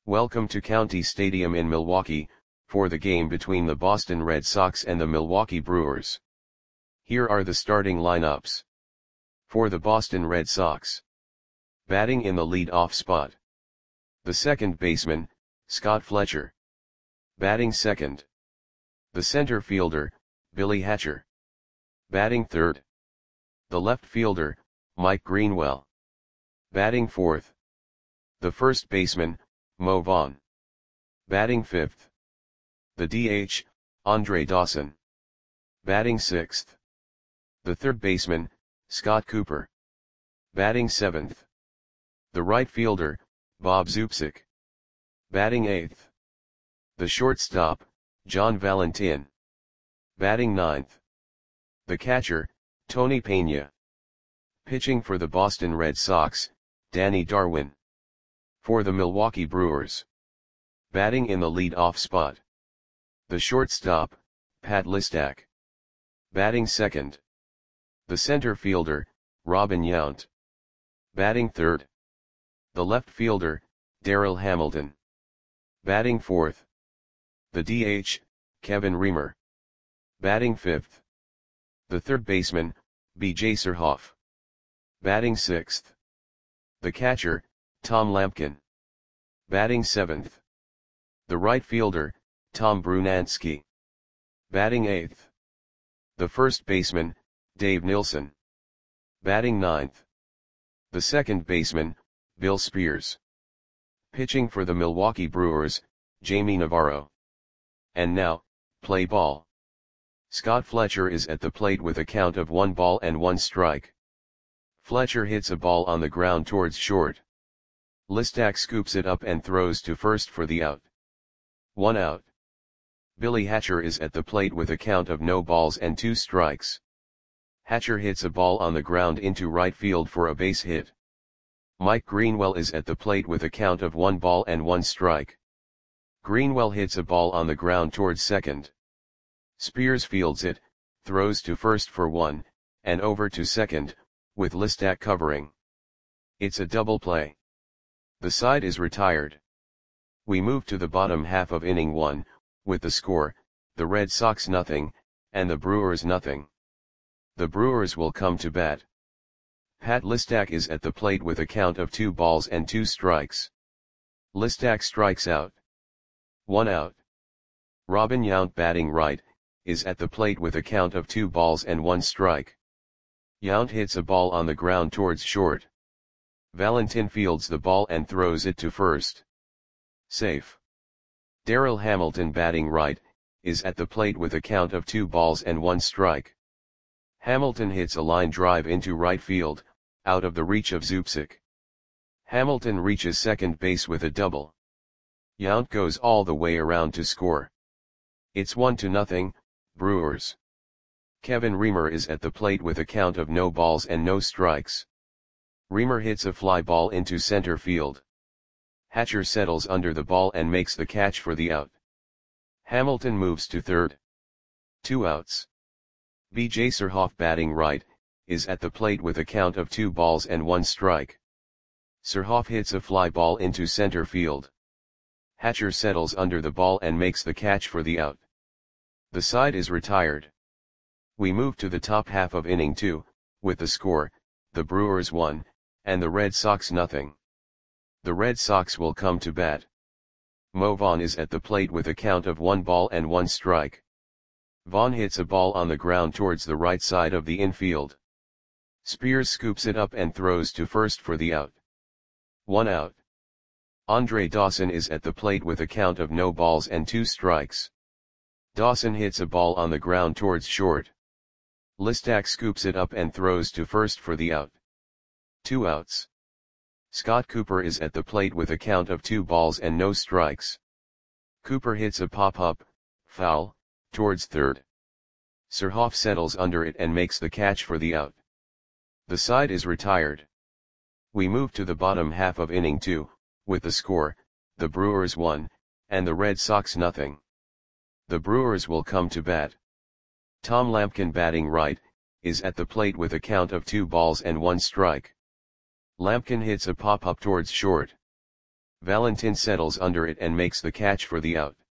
Welcome to County Stadium in Milwaukee, for the game between the Boston Red Sox and the Milwaukee Brewers. Here are the starting lineups. For the Boston Red Sox. Batting in the lead-off spot. The second baseman, Scott Fletcher. Batting second. The center fielder, Billy Hatcher. Batting third. The left fielder, Mike Greenwell. Batting fourth. The first baseman, Mo Vaughn. Batting fifth. The DH, Andre Dawson. Batting sixth. The third baseman, Scott Cooper. Batting seventh. The right fielder, Bob Zubcic. Batting eighth. The shortstop, John Valentin. Batting ninth. The catcher, Tony Pena. Pitching for the Boston Red Sox, Danny Darwin. For the Milwaukee Brewers. Batting in the lead-off spot. The shortstop, Pat Listak. Batting second. The center fielder, Robin Yount. Batting third. The left fielder, Darryl Hamilton. Batting fourth. The DH, Kevin Reamer. Batting fifth. The third baseman, B.J. Surhoff. Batting sixth. The catcher, Tom Lampkin. Batting seventh. The right fielder, Tom Brunansky. Batting eighth. The first baseman, Dave Nilsson. Batting ninth. The second baseman, Bill Spears. Pitching for the Milwaukee Brewers, Jamie Navarro. And now, play ball. Scott Fletcher is at the plate with a count of 1 ball and 1 strike. Fletcher hits a ball on the ground towards short. Listak scoops it up and throws to first for the out. 1 out. Billy Hatcher is at the plate with a count of no balls and 2 strikes. Hatcher hits a ball on the ground into right field for a base hit. Mike Greenwell is at the plate with a count of 1 ball and 1 strike. Greenwell hits a ball on the ground towards second. Spears fields it, throws to first for 1, and over to second, with Listak covering. It's a double play. The side is retired. We move to the bottom half of inning 1, with the score, the Red Sox nothing, and the Brewers nothing. The Brewers will come to bat. Pat Listak is at the plate with a count of 2 balls and 2 strikes. Listak strikes out. 1 out. Robin Yount, batting right, is at the plate with a count of 2 balls and 1 strike. Yount hits a ball on the ground towards short. Valentin fields the ball and throws it to first. Safe. Darryl Hamilton, batting right, is at the plate with a count of 2 balls and 1 strike. Hamilton hits a line drive into right field, out of the reach of Zubcic. Hamilton reaches second base with a double. Yount goes all the way around to score. It's 1-0, Brewers. Kevin Reamer is at the plate with a count of no balls and no strikes. Reamer hits a fly ball into center field. Hatcher settles under the ball and makes the catch for the out. Hamilton moves to third. 2 outs. B.J. Surhoff, batting right, is at the plate with a count of 2 balls and 1 strike. Surhoff hits a fly ball into center field. Hatcher settles under the ball and makes the catch for the out. The side is retired. We move to the top half of inning 2, with the score, the Brewers 1, and the Red Sox nothing. The Red Sox will come to bat. Mo Vaughn is at the plate with a count of 1 ball and 1 strike. Vaughn hits a ball on the ground towards the right side of the infield. Spears scoops it up and throws to first for the out. 1 out. Andre Dawson is at the plate with a count of no balls and 2 strikes. Dawson hits a ball on the ground towards short. Listak scoops it up and throws to first for the out. 2 outs. Scott Cooper is at the plate with a count of 2 balls and no strikes. Cooper hits a pop-up, foul, towards third. Surhoff settles under it and makes the catch for the out. The side is retired. We move to the bottom half of inning 2, with the score, the Brewers 1, and the Red Sox nothing. The Brewers will come to bat. Tom Lampkin, batting right, is at the plate with a count of 2 balls and 1 strike. Lampkin hits a pop-up towards short. Valentin settles under it and makes the catch for the out.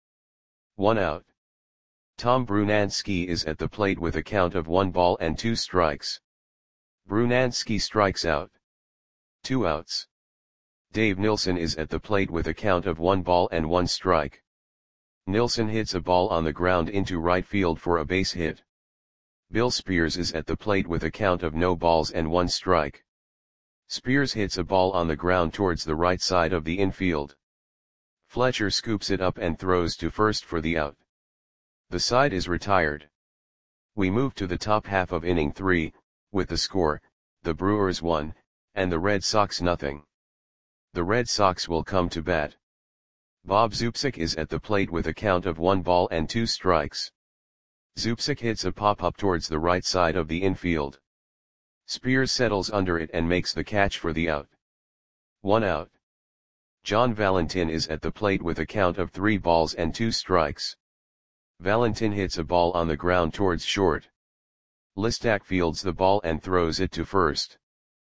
1 out. Tom Brunansky is at the plate with a count of 1 ball and 2 strikes. Brunansky strikes out. 2 outs. Dave Nilsson is at the plate with a count of 1 ball and 1 strike. Nilsson hits a ball on the ground into right field for a base hit. Bill Spears is at the plate with a count of no balls and 1 strike. Spears hits a ball on the ground towards the right side of the infield. Fletcher scoops it up and throws to first for the out. The side is retired. We move to the top half of inning 3, with the score, the Brewers 1, and the Red Sox nothing. The Red Sox will come to bat. Bob Zubcic is at the plate with a count of 1 ball and 2 strikes. Zubcic hits a pop-up towards the right side of the infield. Spears settles under it and makes the catch for the out. 1 out. John Valentin is at the plate with a count of 3 balls and 2 strikes. Valentin hits a ball on the ground towards short. Listak fields the ball and throws it to first.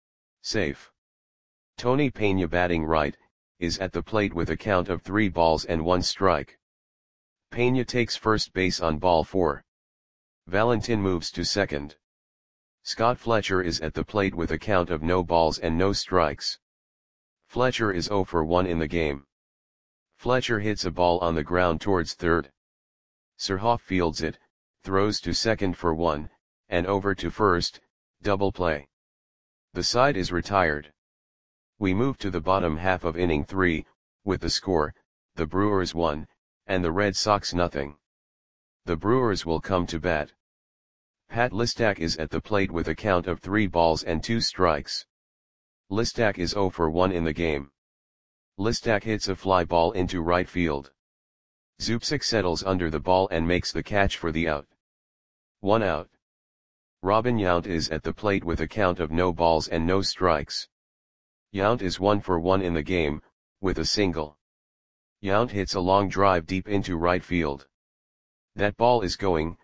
Safe. Tony Pena, batting right, is at the plate with a count of 3 balls and 1 strike. Pena takes first base on ball 4. Valentin moves to second. Scott Fletcher is at the plate with a count of no balls and no strikes. Fletcher is 0 for 1 in the game. Fletcher hits a ball on the ground towards third. Surhoff fields it, throws to second for 1, and over to first, double play. The side is retired. We move to the bottom half of inning 3, with the score, the Brewers 1, and the Red Sox nothing. The Brewers will come to bat. Pat Listak is at the plate with a count of 3 balls and 2 strikes. Listak is 0 for 1 in the game. Listak hits a fly ball into right field. Zubcic settles under the ball and makes the catch for the out. 1 out. Robin Yount is at the plate with a count of no balls and no strikes. Yount is 1 for 1 in the game, with a single. Yount hits a long drive deep into right field. That ball is going,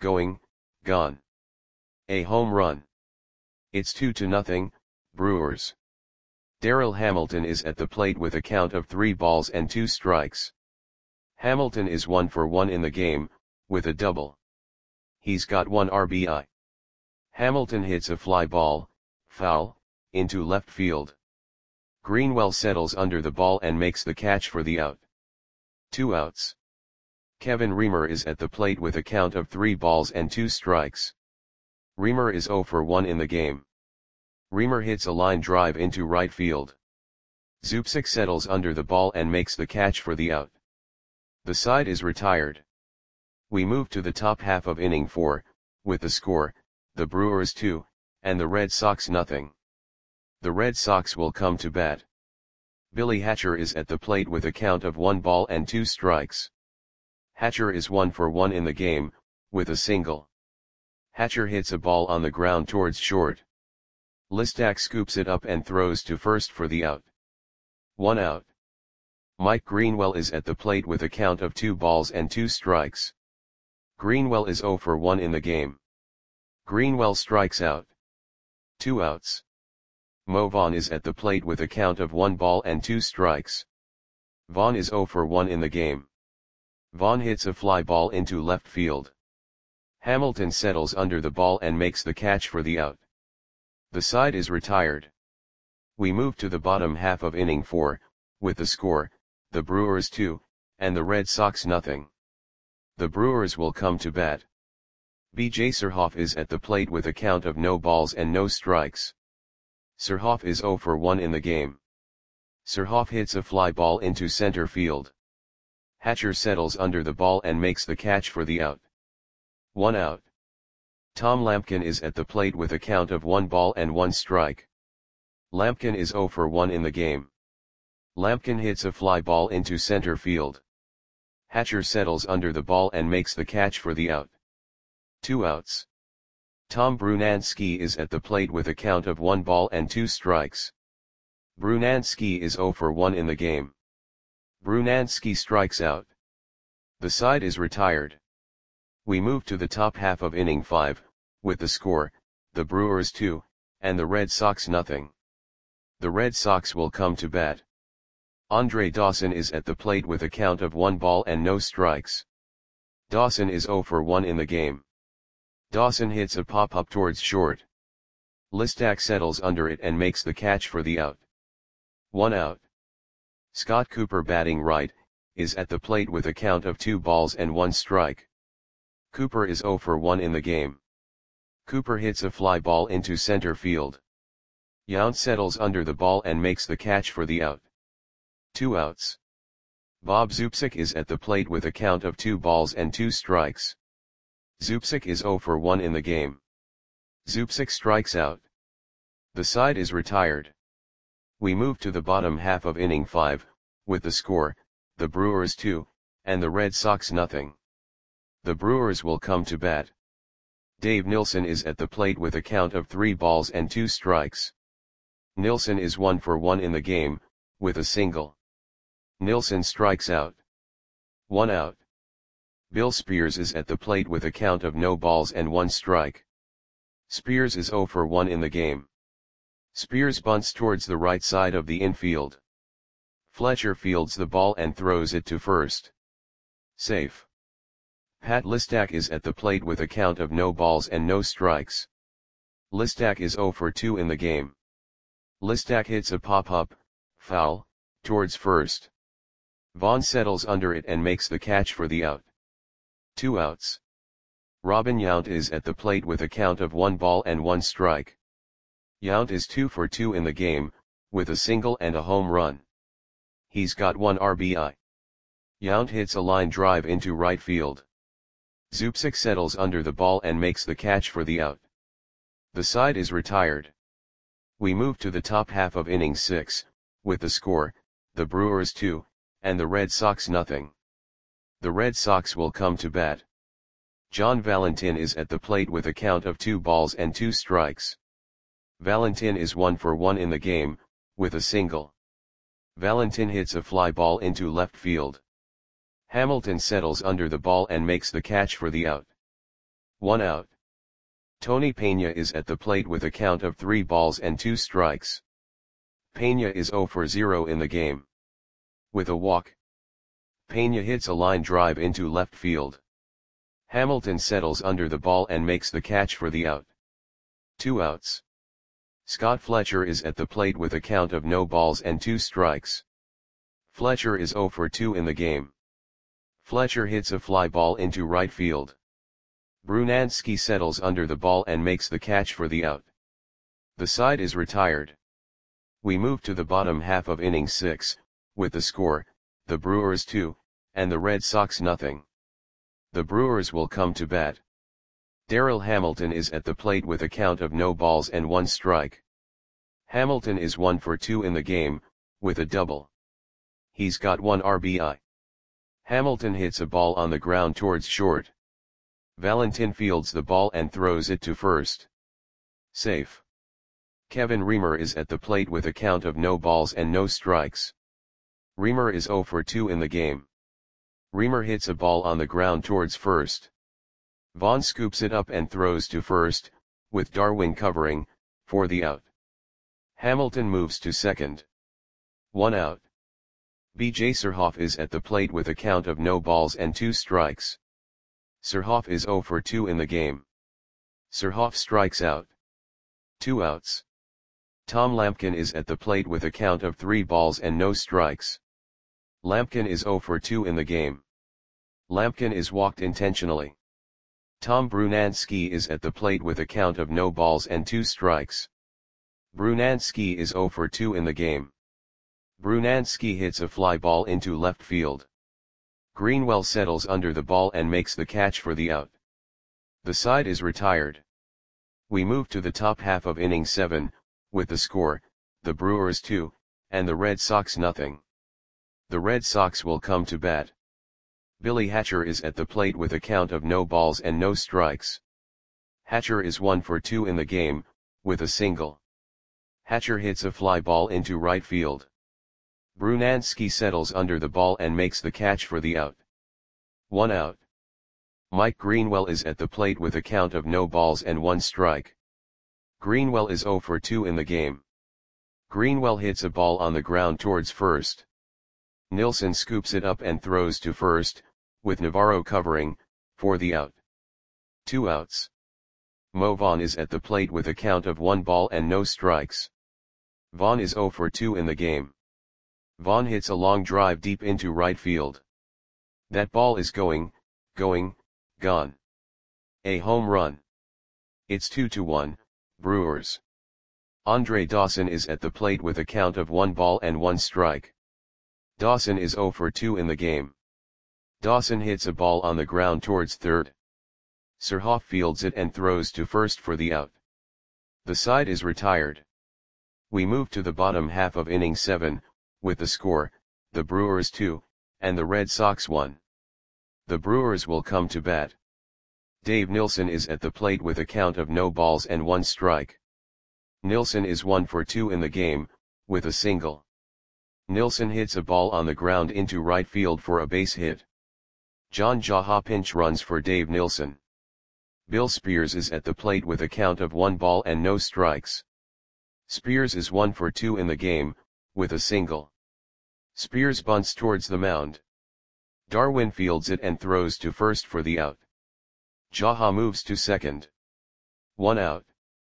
gone. A home run. It's 2-0, Brewers. Darryl Hamilton is at the plate with a count of 3 balls and 2 strikes. Hamilton is 1 for 1 in the game, with a double. He's got 1 RBI. Hamilton hits a fly ball, foul, into left field. Greenwell settles under the ball and makes the catch for the out. 2 outs. Kevin Reamer is at the plate with a count of 3 balls and 2 strikes. Reamer is 0 for 1 in the game. Reamer hits a line drive into right field. Zubcic settles under the ball and makes the catch for the out. The side is retired. We move to the top half of inning 4, with the score, the Brewers 2, and the Red Sox nothing. The Red Sox will come to bat. Billy Hatcher is at the plate with a count of 1 ball and 2 strikes. Hatcher is 1 for 1 in the game, with a single. Hatcher hits a ball on the ground towards short. Listak scoops it up and throws to first for the out. 1 out. Mike Greenwell is at the plate with a count of 2 balls and 2 strikes. Greenwell is 0 for 1 in the game. Greenwell strikes out. 2 outs. Mo Vaughn is at the plate with a count of 1 ball and 2 strikes. Vaughn is 0 for 1 in the game. Vaughn hits a fly ball into left field. Hamilton settles under the ball and makes the catch for the out. The side is retired. We move to the bottom half of inning 4, with the score, the Brewers 2, and the Red Sox nothing. The Brewers will come to bat. B.J. Surhoff is at the plate with a count of no balls and no strikes. Surhoff is 0 for 1 in the game. Surhoff hits a fly ball into center field. Hatcher settles under the ball and makes the catch for the out. 1 out. Tom Lampkin is at the plate with a count of 1 ball and 1 strike. Lampkin is 0 for 1 in the game. Lampkin hits a fly ball into center field. Hatcher settles under the ball and makes the catch for the out. 2 outs. Tom Brunansky is at the plate with a count of 1 ball and 2 strikes. Brunansky is 0 for 1 in the game. Brunansky strikes out. The side is retired. We move to the top half of inning 5, with the score, the Brewers 2, and the Red Sox nothing. The Red Sox will come to bat. Andre Dawson is at the plate with a count of 1 ball and no strikes. Dawson is 0 for 1 in the game. Dawson hits a pop-up towards short. Listak settles under it and makes the catch for the out. 1 out. Scott Cooper, batting right, is at the plate with a count of 2 balls and 1 strike. Cooper is 0 for 1 in the game. Cooper hits a fly ball into center field. Yount settles under the ball and makes the catch for the out. 2 outs. Bob Zubcic is at the plate with a count of 2 balls and 2 strikes. Zubcic is 0 for 1 in the game. Zubcic strikes out. The side is retired. We move to the bottom half of inning 5, with the score, the Brewers 2, and the Red Sox nothing. The Brewers will come to bat. Dave Nilsson is at the plate with a count of 3 balls and 2 strikes. Nilsson is 1 for 1 in the game, with a single. Nilsson strikes out. 1 out. Bill Spears is at the plate with a count of no balls and 1 strike. Spears is 0 for 1 in the game. Spears bunts towards the right side of the infield. Fletcher fields the ball and throws it to first. Safe. Pat Listak is at the plate with a count of no balls and no strikes. Listak is 0 for 2 in the game. Listak hits a pop-up, foul, towards first. Vaughn settles under it and makes the catch for the out. 2 outs. Robin Yount is at the plate with a count of 1 ball and 1 strike. Yount is 2 for 2 in the game, with a single and a home run. He's got 1 RBI. Yount hits a line drive into right field. Zubcic settles under the ball and makes the catch for the out. The side is retired. We move to the top half of inning 6, with the score, the Brewers 2, and the Red Sox nothing. The Red Sox will come to bat. John Valentin is at the plate with a count of 2 balls and 2 strikes. Valentin is 1 for 1 in the game, with a single. Valentin hits a fly ball into left field. Hamilton settles under the ball and makes the catch for the out. 1 out. Tony Pena is at the plate with a count of 3 balls and 2 strikes. Pena is 0 for 0 in the game. With a walk, Pena hits a line drive into left field. Hamilton settles under the ball and makes the catch for the out. 2 outs. Scott Fletcher is at the plate with a count of no balls and 2 strikes. Fletcher is 0 for 2 in the game. Fletcher hits a fly ball into right field. Brunansky settles under the ball and makes the catch for the out. The side is retired. We move to the bottom half of inning 6, with the score, the Brewers 2, and the Red Sox nothing. The Brewers will come to bat. Darryl Hamilton is at the plate with a count of no balls and 1 strike. Hamilton is 1 for 2 in the game, with a double. He's got 1 RBI. Hamilton hits a ball on the ground towards short. Valentin fields the ball and throws it to first. Safe. Kevin Reamer is at the plate with a count of no balls and no strikes. Reamer is 0 for 2 in the game. Reamer hits a ball on the ground towards first. Vaughn scoops it up and throws to first, with Darwin covering, for the out. Hamilton moves to second. 1 out. B.J. Surhoff is at the plate with a count of no balls and 2 strikes. Surhoff is 0 for 2 in the game. Surhoff strikes out. 2 outs. Tom Lampkin is at the plate with a count of 3 balls and no strikes. Lampkin is 0 for 2 in the game. Lampkin is walked intentionally. Tom Brunansky is at the plate with a count of no balls and 2 strikes. Brunansky is 0 for 2 in the game. Brunansky hits a fly ball into left field. Greenwell settles under the ball and makes the catch for the out. The side is retired. We move to the top half of inning 7, with the score, the Brewers 2, and the Red Sox nothing. The Red Sox will come to bat. Billy Hatcher is at the plate with a count of no balls and no strikes. Hatcher is 1 for 2 in the game, with a single. Hatcher hits a fly ball into right field. Brunansky settles under the ball and makes the catch for the out. 1 out. Mike Greenwell is at the plate with a count of no balls and 1 strike. Greenwell is 0 for 2 in the game. Greenwell hits a ball on the ground towards first. Nilsson scoops it up and throws to first, with Navarro covering, for the out. 2 outs. Mo Vaughn is at the plate with a count of 1 ball and no strikes. Vaughn is 0 for 2 in the game. Vaughn hits a long drive deep into right field. That ball is going, gone. A home run. It's 2-1, Brewers. Andre Dawson is at the plate with a count of 1 ball and 1 strike. Dawson is 0 for 2 in the game. Dawson hits a ball on the ground towards third. Surhoff fields it and throws to first for the out. The side is retired. We move to the bottom half of inning 7, with the score, the Brewers 2, and the Red Sox 1. The Brewers will come to bat. Dave Nilsson is at the plate with a count of no balls and 1 strike. Nilsson is 1 for 2 in the game, with a single. Nilsson hits a ball on the ground into right field for a base hit. John Jaha pinch runs for Dave Nilsson. Bill Spears is at the plate with a count of 1 ball and no strikes. Spears is 1 for 2 in the game, with a single. Spears bunts towards the mound. Darwin fields it and throws to first for the out. Jaha moves to second. 1 out.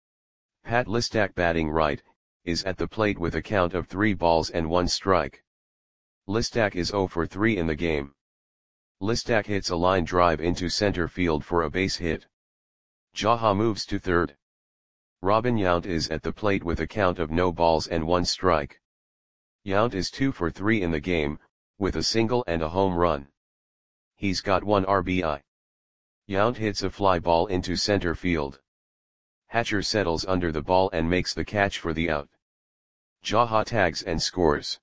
Pat Listak batting right, is at the plate with a count of 3 balls and 1 strike. Listak is 0 for 3 in the game. Listak hits a line drive into center field for a base hit. Jaha moves to third. Robin Yount is at the plate with a count of no balls and 1 strike. Yount is 2 for 3 in the game, with a single and a home run. He's got 1 RBI. Yount hits a fly ball into center field. Hatcher settles under the ball and makes the catch for the out. Jaha tags and scores.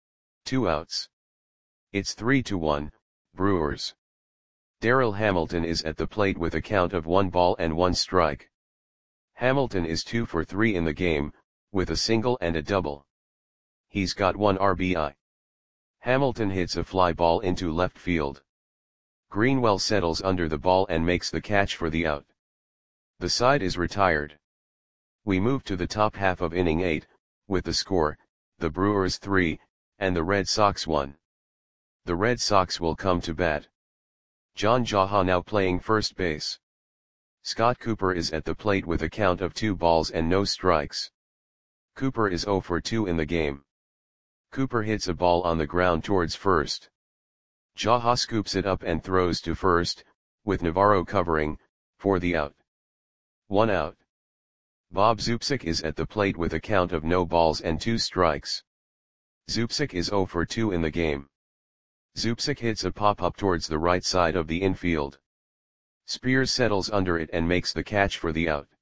2 outs. It's 3-1, Brewers. Darryl Hamilton is at the plate with a count of 1 ball and 1 strike. Hamilton is 2 for 3 in the game, with a single and a double. He's got 1 RBI. Hamilton hits a fly ball into left field. Greenwell settles under the ball and makes the catch for the out. The side is retired. We move to the top half of inning 8, with the score, the Brewers 3, and the Red Sox 1. The Red Sox will come to bat. John Jaha now playing first base. Scott Cooper is at the plate with a count of 2 balls and no strikes. Cooper is 0 for 2 in the game. Cooper hits a ball on the ground towards first. Jaha scoops it up and throws to first, with Navarro covering, for the out. 1 out. Bob Zupsik is at the plate with a count of no balls and 2 strikes. Zupsik is 0 for 2 in the game. Zupsik hits a pop-up towards the right side of the infield. Spears settles under it and makes the catch for the out.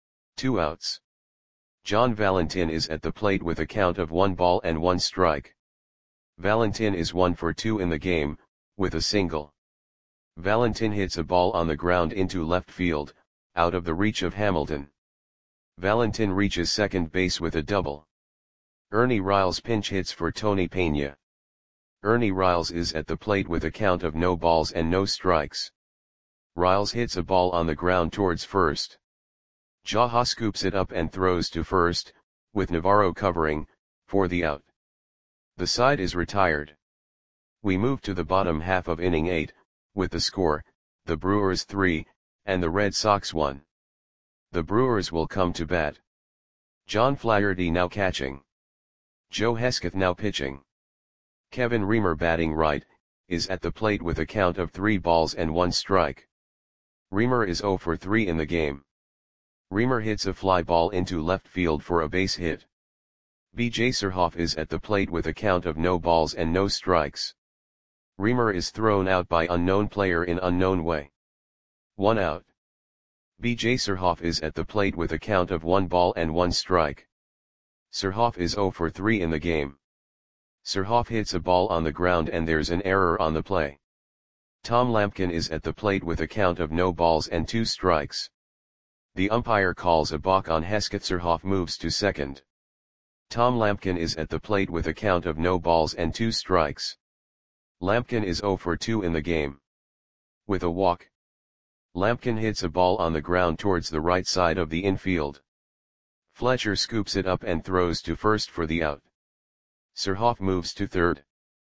2 outs. John Valentin is at the plate with a count of 1 ball and 1 strike. Valentin is 1 for 2 in the game, with a single. Valentin hits a ball on the ground into left field, out of the reach of Hamilton. Valentin reaches second base with a double. Ernie Riles pinch hits for Tony Pena. Ernie Riles is at the plate with a count of no balls and no strikes. Riles hits a ball on the ground towards first. Jaha scoops it up and throws to first, with Navarro covering, for the out. The side is retired. We move to the bottom half of inning 8, with the score, the Brewers 3, and the Red Sox 1. The Brewers will come to bat. John Flaherty now catching. Joe Hesketh now pitching. Kevin Reamer batting right, is at the plate with a count of 3 balls and 1 strike. Reamer is 0 for 3 in the game. Reamer hits a fly ball into left field for a base hit. B.J. Surhoff is at the plate with a count of no balls and no strikes. Reamer is thrown out by unknown player in unknown way. 1 out. B.J. Surhoff is at the plate with a count of 1 ball and 1 strike. Surhoff is 0 for 3 in the game. Surhoff hits a ball on the ground and there's an error on the play. Tom Lampkin is at the plate with a count of no balls and 2 strikes. The umpire calls a balk on Hesketh. Surhoff moves to second. Tom Lampkin is at the plate with a count of no balls and 2 strikes. Lampkin is 0 for 2 in the game. With a walk. Lampkin hits a ball on the ground towards the right side of the infield. Fletcher scoops it up and throws to first for the out. Surhoff moves to third.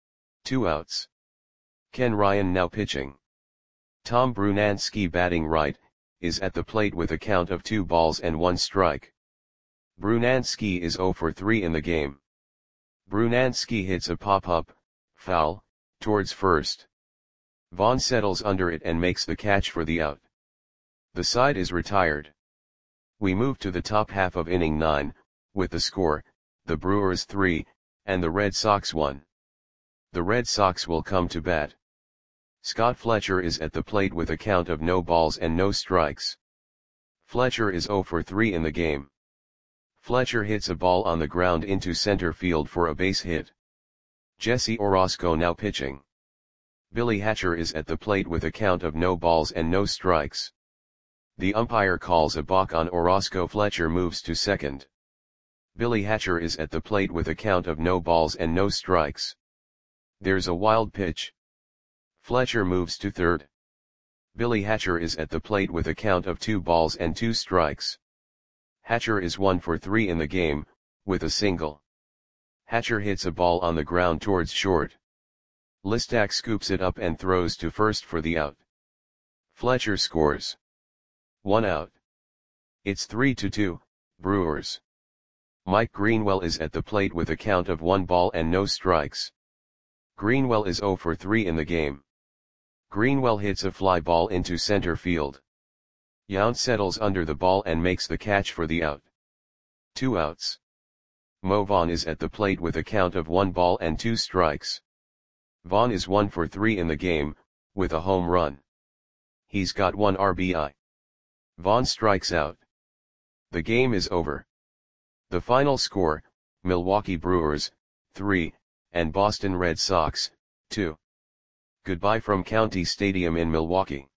2 outs. Ken Ryan now pitching. Tom Brunansky batting right, is at the plate with a count of 2 balls and 1 strike. Brunansky is 0 for 3 in the game. Brunansky hits a pop-up, foul, towards first. Vaughn settles under it and makes the catch for the out. The side is retired. We move to the top half of inning 9, with the score, the Brewers 3, and the Red Sox 1. The Red Sox will come to bat. Scott Fletcher is at the plate with a count of no balls and no strikes. Fletcher is 0 for 3 in the game. Fletcher hits a ball on the ground into center field for a base hit. Jesse Orosco now pitching. Billy Hatcher is at the plate with a count of no balls and no strikes. The umpire calls a balk on Orosco. Fletcher moves to second. Billy Hatcher is at the plate with a count of no balls and no strikes. There's a wild pitch. Fletcher moves to third. Billy Hatcher is at the plate with a count of 2 balls and 2 strikes. Hatcher is 1 for 3 in the game, with a single. Hatcher hits a ball on the ground towards short. Listak scoops it up and throws to first for the out. Fletcher scores. 1 out. It's 3-2, Brewers. Mike Greenwell is at the plate with a count of 1 ball and no strikes. Greenwell is 0 for 3 in the game. Greenwell hits a fly ball into center field. Yount settles under the ball and makes the catch for the out. 2 outs. Mo Vaughn is at the plate with a count of 1 ball and 2 strikes. Vaughn is 1 for 3 in the game, with a home run. He's got 1 RBI. Vaughn strikes out. The game is over. The final score, Milwaukee Brewers, 3, and Boston Red Sox, 2. Goodbye from County Stadium in Milwaukee.